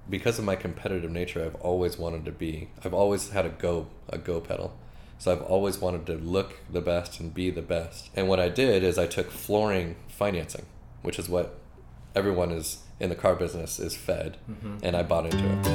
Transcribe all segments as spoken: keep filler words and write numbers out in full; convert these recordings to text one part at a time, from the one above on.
because of my competitive nature, I've always wanted to be, I've always had a go, a go pedal. So I've always wanted to look the best and be the best. And what I did is I took flooring financing, which is what everyone is in the car business is fed, mm-hmm. and I bought into it.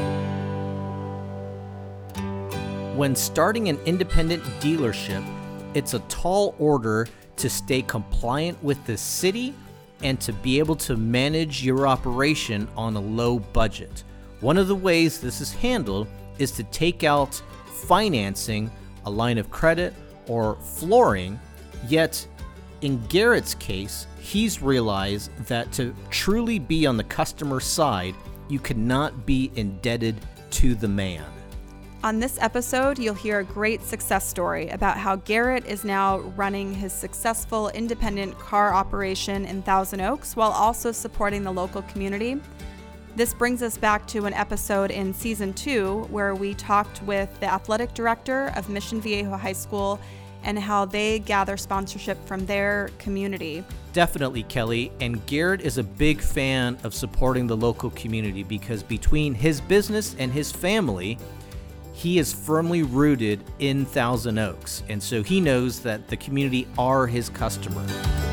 When starting an independent dealership, it's a tall order to stay compliant with the city and to be able to manage your operation on a low budget. One of the ways this is handled is to take out financing, a line of credit, or flooring, yet in Garrett's case, he's realized that to truly be on the customer side, you cannot be indebted to the man. On this episode, you'll hear a great success story about how Garrett is now running his successful independent car operation in Thousand Oaks while also supporting the local community. This brings us back to an episode in season two where we talked with the athletic director of Mission Viejo High School and how they gather sponsorship from their community. Definitely, Kelly. And Garrett is a big fan of supporting the local community because between his business and his family, he is firmly rooted in Thousand Oaks. And so he knows that the community are his customer.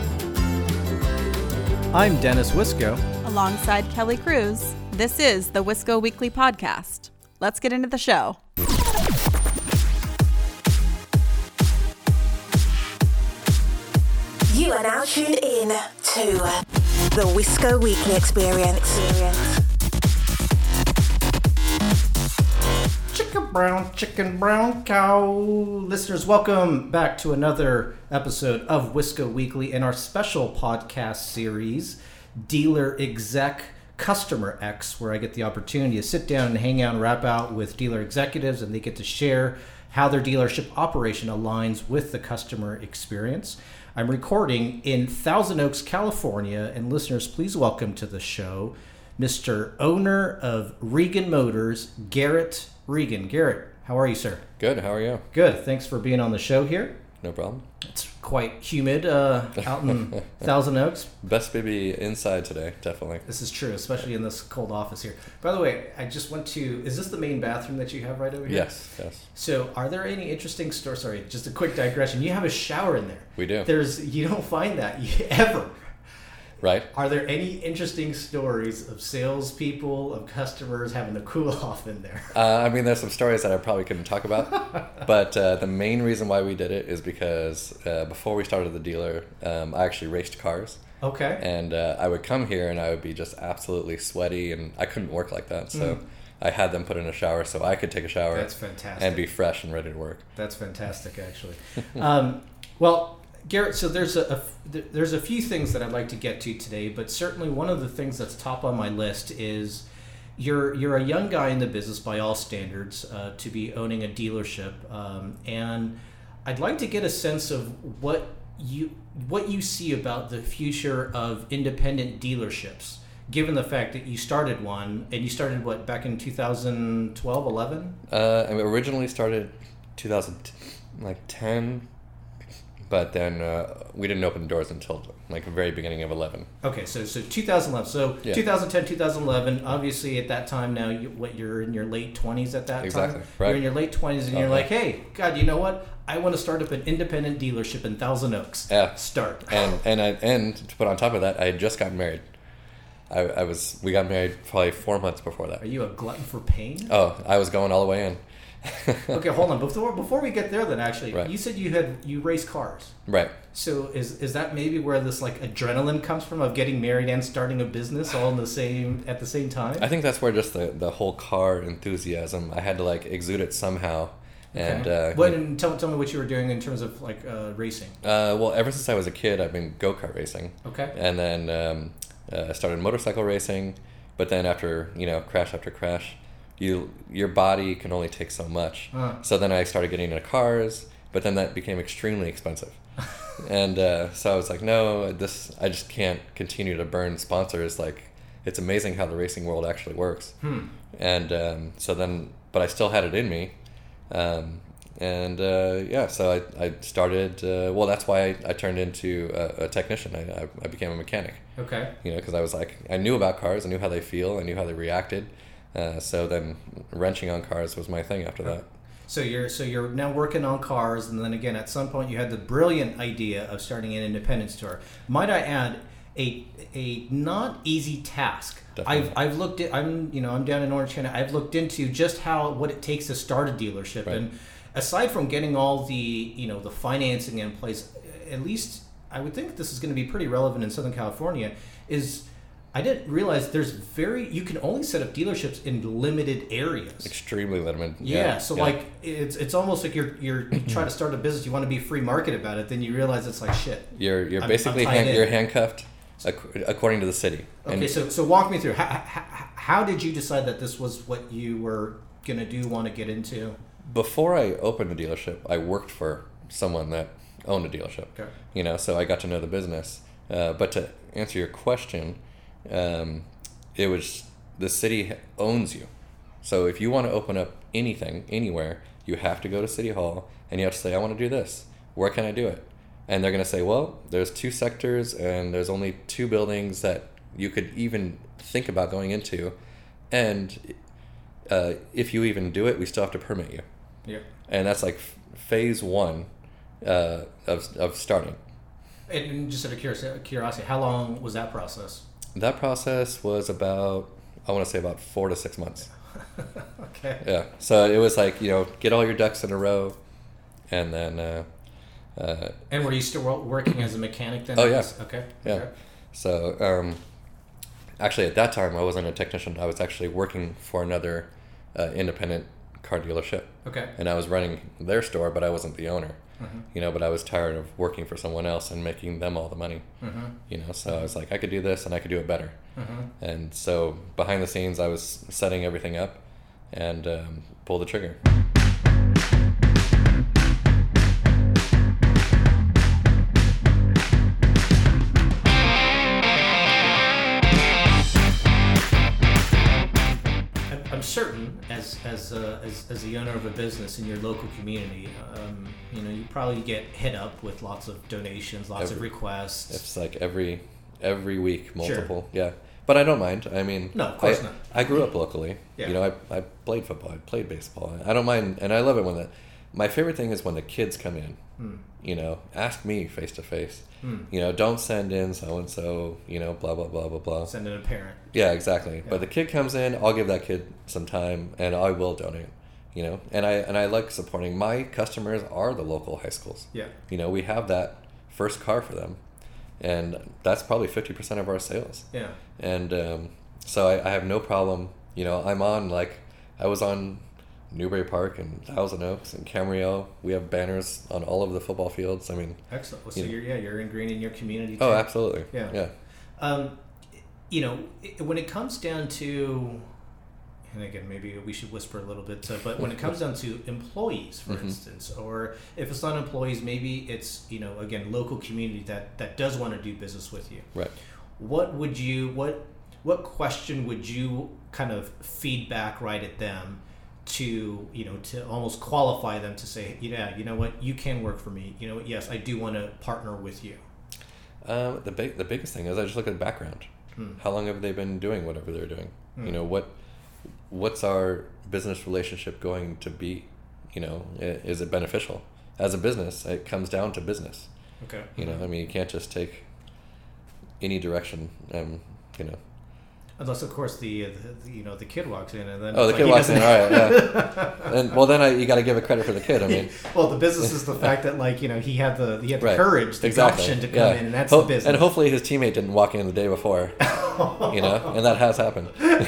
I'm Dennis Wisco. Alongside Kelly Cruz, this is the Wisco Weekly Podcast. Let's get into the show. You are now tuned in to the Wisco Weekly Experience. Chicken brown, chicken brown cow. Listeners, welcome back to another episode of Wisco Weekly in our special podcast series, Dealer Exec Customer X, where I get the opportunity to sit down and hang out and rap out with dealer executives, and they get to share how their dealership operation aligns with the customer experience. I'm recording in Thousand Oaks, California, and listeners, please welcome to the show Mister Owner of Regan Motors, Garrett Regan. Garrett, how are you, sir? Good, how are you? Good, thanks for being on the show here. No problem. It's quite humid uh, out in Thousand Oaks. Best baby inside today, definitely. This is true, especially in this cold office here. By the way, I just went to, is this the main bathroom that you have right over here? Yes, yes. So are there any interesting stories? Sorry, just a quick digression. You have a shower in there. We do. There's, you don't find that ever. Right. Are there any interesting stories of salespeople, of customers having to cool off in there? Uh, I mean, there's some stories that I probably couldn't talk about, but uh, the main reason why we did it is because uh, before we started the dealer, um, I actually raced cars. Okay. And uh, I would come here and I would be just absolutely sweaty, and I couldn't work like that. So mm. I had them put in a shower so I could take a shower. That's fantastic. And be fresh and ready to work. That's fantastic, actually. um, well, Garrett, so there's a, a there's a few things that I'd like to get to today, but certainly one of the things that's top on my list is you're you're a young guy in the business by all standards uh, to be owning a dealership, um, and I'd like to get a sense of what you what you see about the future of independent dealerships, given the fact that you started one, and you started what back in two thousand twelve, eleven? Uh, I originally started two thousand ten. But then uh, we didn't open the doors until like the very beginning of eleven. Okay, so so two thousand eleven. So yeah. twenty ten, twenty eleven. Obviously, at that time now, you, what you're in your late twenties at that exactly. time. Right. You're in your late twenties, and uh-huh. you're like, hey, God, you know what? I want to start up an independent dealership in Thousand Oaks. Yeah. Start. And and I and to put on top of that, I had just gotten married. I, I was we got married probably four months before that. Are you a glutton for pain? Oh, I was going all the way in. Okay, hold on. Before before we get there, then actually, right. you said you had you race cars. Right. So is is that maybe where this like adrenaline comes from of getting married and starting a business all in the same at the same time? I think that's where just the, the whole car enthusiasm, I had to like exude it somehow. Okay. And uh, what and tell tell me what you were doing in terms of like uh, racing. Uh, well, ever since I was a kid, I've been go-kart racing. Okay. And then um, uh, I started motorcycle racing, but then after you know crash after crash. You, your body can only take so much. Uh. So then I started getting into cars, but then that became extremely expensive. and uh, so I was like, no, this I just can't continue to burn sponsors. Like, it's amazing how the racing world actually works. Hmm. And um, so then, but I still had it in me. Um, and uh, yeah, so I, I started, uh, well, that's why I, I turned into a, a technician. I, I, I became a mechanic. Okay. You know, because I was like, I knew about cars, I knew how they feel, I knew how they reacted. Uh, so then wrenching on cars was my thing after that. So you're so you're now working on cars, and then again at some point you had the brilliant idea of starting an independent store. Might I add, a a not easy task. Definitely. I've I've looked at I'm you know I'm down in Orange County. I've looked into just how what it takes to start a dealership, Right. and aside from getting all the you know the financing in place, at least I would think this is going to be pretty relevant in Southern California. Is I didn't realize there's very you can only set up dealerships in limited areas. Extremely limited. Yeah, Yeah, so yeah. like it's it's almost like you're you're you try to start a business, you want to be free market about it, then you realize it's like shit. You're you're I'm- basically I'm tied hand, in. you're handcuffed ac- according to the city. Okay, And so so walk me through how, how how did you decide that this was what you were gonna do, want to get into? before I opened the dealership, I worked for someone that owned a dealership. Okay. You know, so I got to know the business. Uh, but to answer your question, um, it was the city owns you. So if you want to open up anything anywhere, you have to go to City Hall and you have to say, I want to do this. Where can I do it? And they're going to say, well, there's two sectors and there's only two buildings that you could even think about going into. And uh, if you even do it, we still have to permit you. Yeah. And that's like f- phase one uh, of, of starting. And, and just out of curiosity, curiosity, how long was that process? That process was about, I want to say about four to six months. Okay. Yeah. So it was like, you know, get all your ducks in a row. And then, uh, uh, And were you still wo- working as a mechanic then? Oh, yeah. Okay. yeah. Okay. So um, actually at that time, I wasn't a technician. I was actually working for another uh, independent car dealership. Okay. And I was running their store, but I wasn't the owner. Mm-hmm. You know, but I was tired of working for someone else and making them all the money. Mm-hmm. You know, so I was like, I could do this and I could do it better. Mm-hmm. And so behind the scenes, I was setting everything up and um, pulled the trigger. I'm- I'm certain, as as, uh, as as the owner of a business in your local community, um, you know, you probably get hit up with lots of donations, lots of Every- requests. It's like every every week, multiple. Yeah. But I don't mind. I mean, No, of course I, not. I grew up locally. Yeah. You know, I, I played football. I played baseball. I don't mind. And I love it when the, my favorite thing is when the kids come in, Hmm. you know, ask me face to face. Hmm. You know, don't send in so-and-so, you know, blah, blah, blah, blah, blah. Send in a parent. Yeah, exactly. Yeah. But the kid comes in, I'll give that kid some time and I will donate, you know, and I, and I like supporting my customers are the local high schools. Yeah. You know, we have that first car for them and that's probably fifty percent of our sales. Yeah. And, um, so I, I have no problem, you know, I'm on like, I was on Newbury Park and Thousand Oaks and Camarillo. We have banners on all of the football fields. I mean, Excellent. Well, so Yeah. you're yeah you're ingrained in your community. oh, too. absolutely. Yeah. Yeah. Um, you know, i- when it comes down to, and again, maybe we should whisper a little bit, uh, but when it comes down to employees, for Mhm. instance, or if it's not employees, maybe it's, you know, again, local community that, that does want to do business with you. Right. What would you, what, what question would you kind of feed back right at them to, you know, to almost qualify them to say, yeah, you know what, you can work for me. You know what, yes, I do want to partner with you. Um, the big, the biggest thing is I just look at the background. Hmm. How long have they been doing whatever they're doing? Hmm. You know, what, what's our business relationship going to be? You know, i- is it beneficial? As a business, it comes down to business. Okay. You know, I mean, you can't just take any direction. Um, you know. Unless, of course, the, uh, the you know the kid walks in and then Oh, the it's kid like he walks in. doesn't- All right, yeah. And well, then I, you got to give it credit for the kid. I mean, well, the business is the fact that like you know he had the he had the right. courage, the exactly. gumption to come yeah. in, and that's Ho- the business. And hopefully his teammate didn't walk in the day before. You know, and that has happened.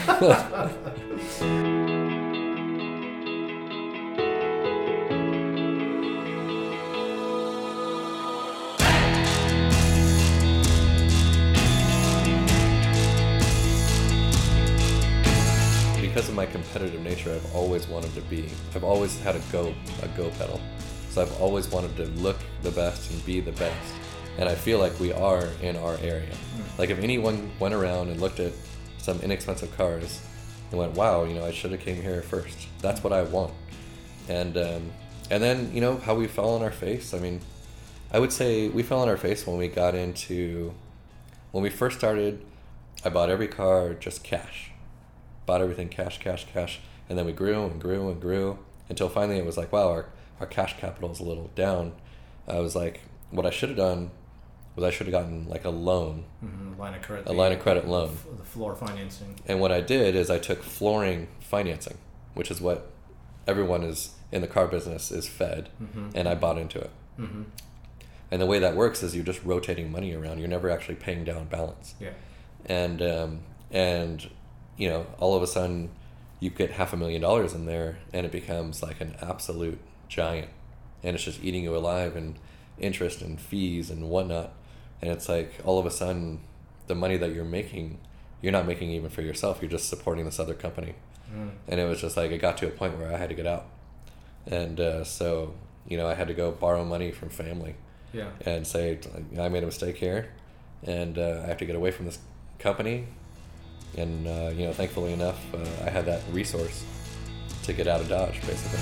Because of my competitive nature, I've always wanted to be, I've always had a go, a go pedal. So I've always wanted to look the best and be the best. And I feel like we are in our area. Mm. Like if anyone went around and looked at some inexpensive cars and went, wow, you know, I should have came here first. That's what I want. And, um, and then, you know, how we fell on our face. I mean, I would say we fell on our face when we got into, when we first started, I bought every car just cash. bought everything cash, cash, cash, and then we grew and grew and grew until finally it was like, wow, our, our cash capital is a little down. I was like, what I should have done was I should have gotten like a loan, mm-hmm. line of credit, a line of credit loan, the floor financing. And what I did is I took flooring financing, which is what everyone is in the car business is fed, mm-hmm. and I bought into it. Mm-hmm. And the way that works is you're just rotating money around. You're never actually paying down balance. Yeah. And um, and you know, all of a sudden you get half a million dollars in there, and it becomes like an absolute giant, and it's just eating you alive, and interest and fees and whatnot. And it's like all of a sudden the money that you're making, you're not making even for yourself. You're just supporting this other company. Mm. And it was just like it got to a point where I had to get out, and uh, so you know I had to go borrow money from family. Yeah. And say, I made a mistake here, and uh, I have to get away from this company. And, uh, you know, thankfully enough, uh, I had that resource to get out of Dodge, basically.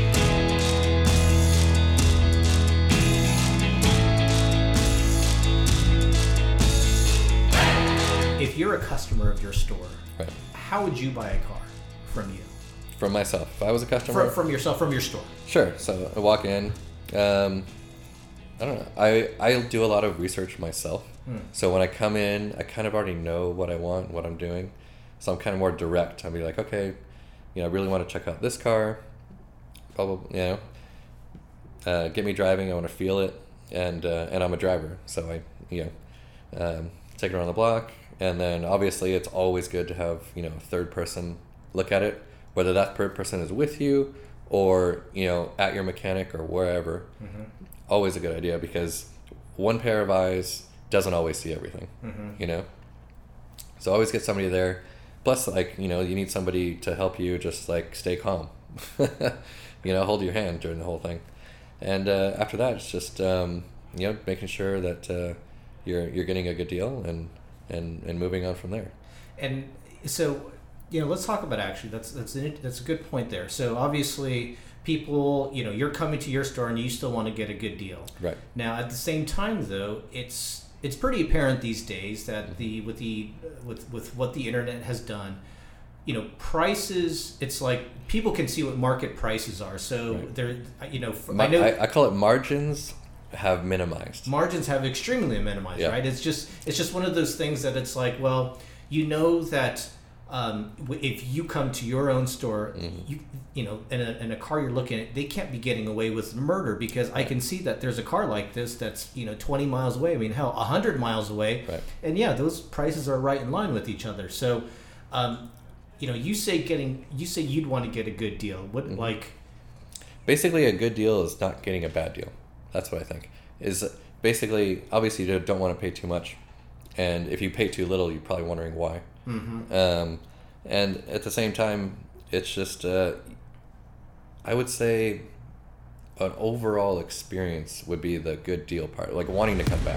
If you're a customer of your store, right. how would you buy a car from you? From myself. If I was a customer? From, from yourself, from your store. Sure. So I walk in. Um, I don't know. I, I do a lot of research myself. Hmm. So when I come in, I kind of already know what I want, what I'm doing. So I'm kind of more direct. I'll be like, okay, you know, I really want to check out this car. Probably, you know, uh, get me driving. I want to feel it. And uh, and I'm a driver. So I, you know, um, take it around the block. And then obviously it's always good to have, you know, a third person look at it, whether that third person is with you or, you know, at your mechanic or wherever. Mm-hmm. Always a good idea, because one pair of eyes doesn't always see everything, mm-hmm. you know? So always get somebody there. Plus, like, you know, you need somebody to help you just, like, stay calm. You know, hold your hand during the whole thing. And uh, after that, it's just, um, you know, making sure that uh, you're you're getting a good deal and, and, and moving on from there. And so, you know, let's talk about actually, that's, that's, a, that's a good point there. So obviously, people, you know, you're coming to your store and you still want to get a good deal. Right. Now, at the same time, though, it's it's pretty apparent these days that the with the with with what the internet has done, you know, prices. It's like people can see what market prices are. So right. they're, you know, My, I know I, I call it margins have minimized. Margins have extremely minimized, yeah. right? It's just it's just one of those things that it's like, well, you know that. Um, if you come to your own store, mm-hmm. you you know, in a, in a car you're looking at, they can't be getting away with murder, because right. I can see that there's a car like this that's, you know, twenty miles away. I mean, hell, one hundred miles away. Right. And yeah, those prices are right in line with each other. So, um, you know, you say getting, you say you'd want to get a good deal. What, mm-hmm. like... Basically, a good deal is not getting a bad deal. That's what I think. Is basically, obviously, you don't want to pay too much. And if you pay too little, you're probably wondering why. Mm-hmm. Um, and at the same time, it's just, uh, I would say an overall experience would be the good deal part, like wanting to come back.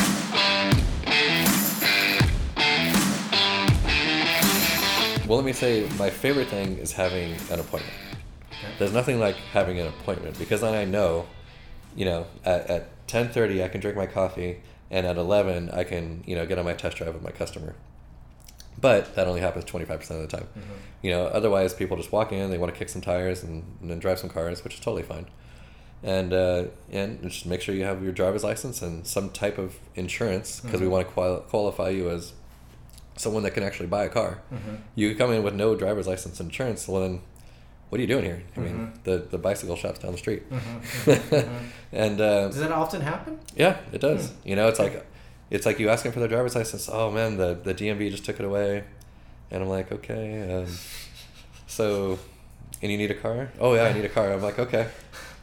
Well, let me say my favorite thing is having an appointment. Okay. There's nothing like having an appointment, because then I know, you know, at, at ten thirty I can drink my coffee, and at eleven I can, you know, get on my test drive with my customer. But that only happens twenty-five percent of the time. Mm-hmm. You know, otherwise people just walk in, they want to kick some tires and, and then drive some cars, which is totally fine. And uh, and just make sure you have your driver's license and some type of insurance, because mm-hmm. we want to quali- qualify you as someone that can actually buy a car. Mm-hmm. You come in with no driver's license and insurance, well then, what are you doing here? I mm-hmm. mean, the, the bicycle shop's down the street. Mm-hmm. Mm-hmm. And uh, does that often happen? Yeah, it does. Mm-hmm. You know, it's like... It's like you asking for their driver's license. Oh man, the, the D M V just took it away, and I'm like, okay. Um, so, and you need a car? Oh yeah, I need a car. I'm like, okay.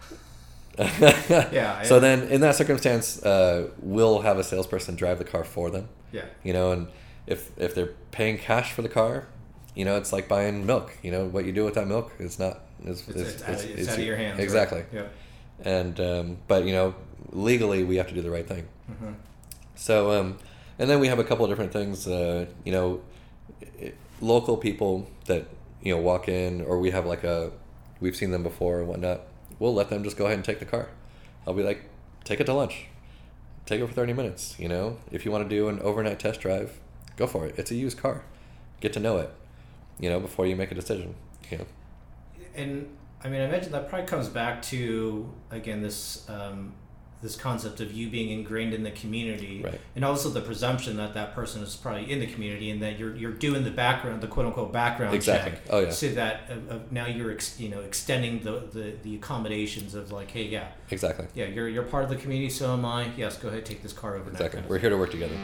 Yeah. So then, in that circumstance, uh, we'll have a salesperson drive the car for them. Yeah. You know, and if if they're paying cash for the car, you know, it's like buying milk. You know, what you do with that milk is not is it's, it's, it's, it's, it's, it's out of your hands. Exactly. Right? Yeah. And um, but you know, legally we have to do the right thing. Mm-hmm. So, um, and then we have a couple of different things, uh, you know, it, local people that, you know, walk in, or we have like a, we've seen them before and whatnot. We'll let them just go ahead and take the car. I'll be like, take it to lunch. Take it for thirty minutes, you know. If you want to do an overnight test drive, go for it. It's a used car. Get to know it. you know, before you make a decision. You know. And I mean, I imagine that probably comes back to, again, this um, this concept of you being ingrained in the community, right. and also the presumption that that person is probably in the community and that you're you're doing the background, the quote unquote background exactly. check. Oh yeah. So that uh, uh, now you're ex, you know extending the, the, the accommodations of like, hey, yeah, exactly. Yeah, you're you're part of the community, so am I. Yes, go ahead, take this car over. Exactly. Kind We're of here to work together.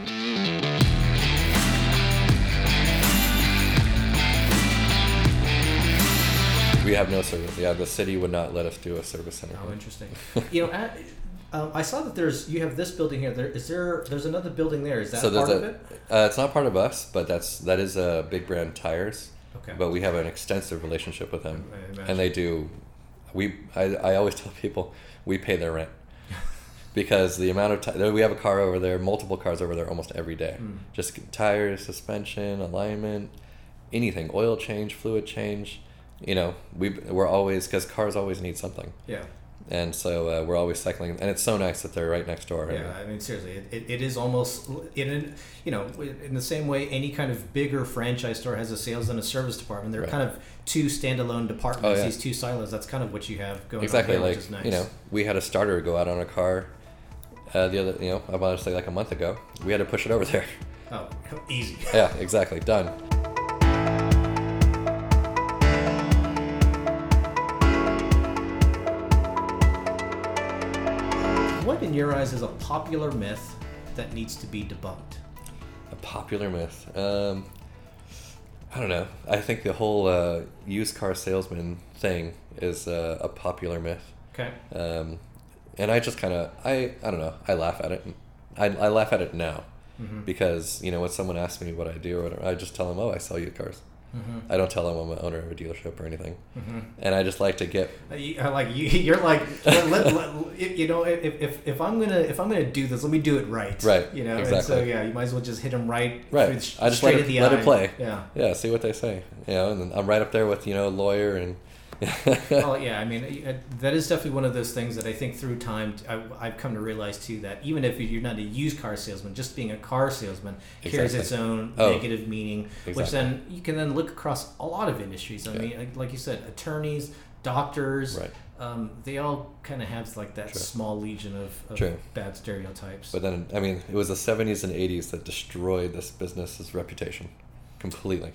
We have no service. Yeah, the city would not let us do a service center. Oh, interesting. you know, at, um, I saw that there's you have this building here. There is there. There's another building there. Is that so part a, of it? Uh, it's not part of us, but that's that is a uh, Big Brand Tires. Okay. But we have an extensive relationship with them, I, I and they do. We I, I always tell people we pay their rent because the amount of time we have a car over there, multiple cars over there almost every day. Mm. Just tires, suspension, alignment, anything, oil change, fluid change. You know, we we're always because cars always need something. Yeah. And so uh, we're always cycling, and it's so nice that they're right next door. Yeah, I mean, seriously, it, it, it is almost in you know in the same way any kind of bigger franchise store has a sales and a service department. They're right. kind of two standalone departments. Oh, yeah. These two silos. That's kind of what you have going exactly, on here, like, which is nice. You know, we had a starter go out on a car uh, the other, you know, I want to say like a month ago. We had to push it over there. Oh, easy. Yeah, exactly, done. What in your eyes is a popular myth that needs to be debunked? A popular myth. Um, I don't know. I think the whole uh, used car salesman thing is uh, a popular myth. Okay. Um, and I just kind of, I, I don't know, I laugh at it. I, I laugh at it now mm-hmm. because, you know, when someone asks me what I do or whatever, I just tell them, oh, I sell used cars. Mm-hmm. I don't tell them I'm an owner of a dealership or anything, mm-hmm. and I just like to get. You, like you, you're like, let, let, let, you know, if, if if I'm gonna if I'm gonna do this, let me do it right. Right. You know. Exactly. And so yeah, you might as well just hit them right. Right. I just let, it, the let eye. it play. Yeah. Yeah. See what they say. You know, and then I'm right up there with you know lawyer and. Well, yeah, I mean, that is definitely one of those things that I think through time I, I've come to realize too that even if you're not a used car salesman, just being a car salesman exactly. carries its own oh, negative meaning, exactly. which then you can then look across a lot of industries. I yeah. mean, like, like you said, attorneys, doctors, right. um, they all kind of have like that True. small legion of, of True. bad stereotypes. But then, I mean, it was the seventies and eighties that destroyed this business's reputation completely.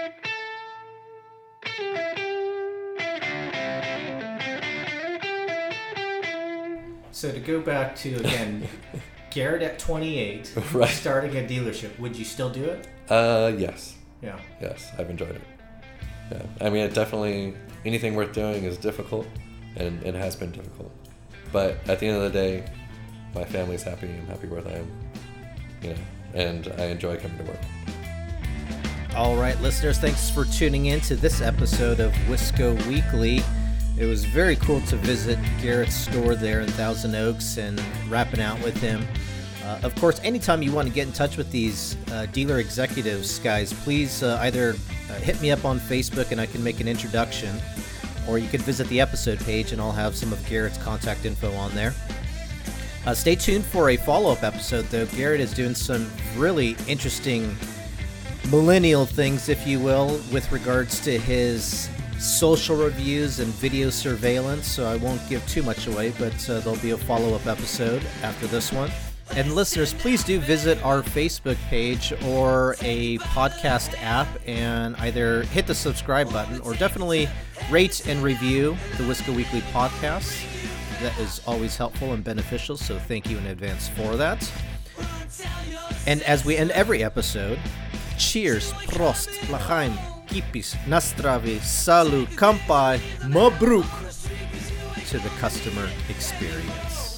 So to go back to, again, Garrett at twenty-eight, right. starting a dealership, would you still do it? Uh, yes. Yeah. Yes, I've enjoyed it. Yeah. I mean, it definitely, anything worth doing is difficult, and it has been difficult. But at the end of the day, my family's happy, I'm happy where I am, you know, and I enjoy coming to work. All right, listeners, thanks for tuning in to this episode of Wisco Weekly. It was very cool to visit Garrett's store there in Thousand Oaks and rapping out with him. Uh, of course, anytime you want to get in touch with these uh, dealer executives, guys, please uh, either uh, hit me up on Facebook and I can make an introduction, or you can visit the episode page and I'll have some of Garrett's contact info on there. Uh, stay tuned for a follow-up episode, though. Garrett is doing some really interesting millennial things, if you will, with regards to his social reviews and video surveillance, so I won't give too much away, but uh, there'll be a follow-up episode after this one. And listeners, please do visit our Facebook page or a podcast app and either hit the subscribe button or definitely rate and review the Wisco Weekly podcast. That is always helpful and beneficial, so thank you in advance for that. And as we end every episode, cheers, prost, lachaim, kipis, nastravi, salut, kampai, mabruk to the customer experience.